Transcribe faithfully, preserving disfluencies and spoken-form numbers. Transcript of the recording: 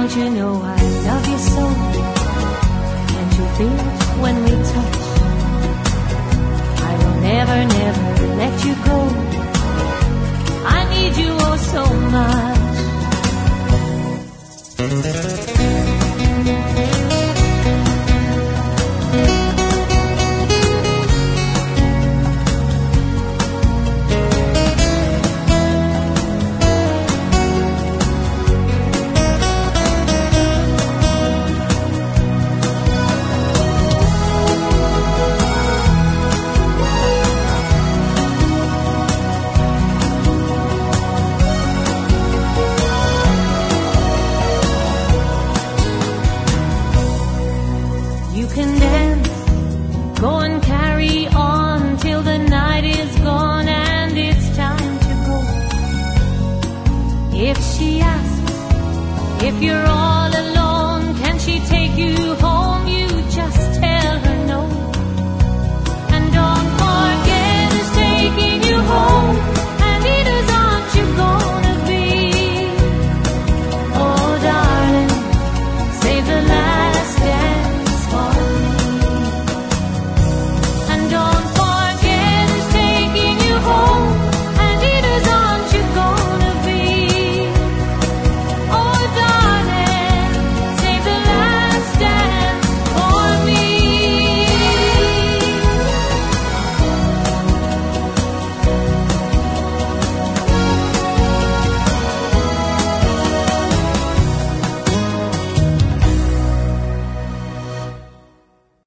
Don't you know I love you so? Can't you feel it when we touch? I will never, never let you go. I need you oh so much. If she asks if you're all alone,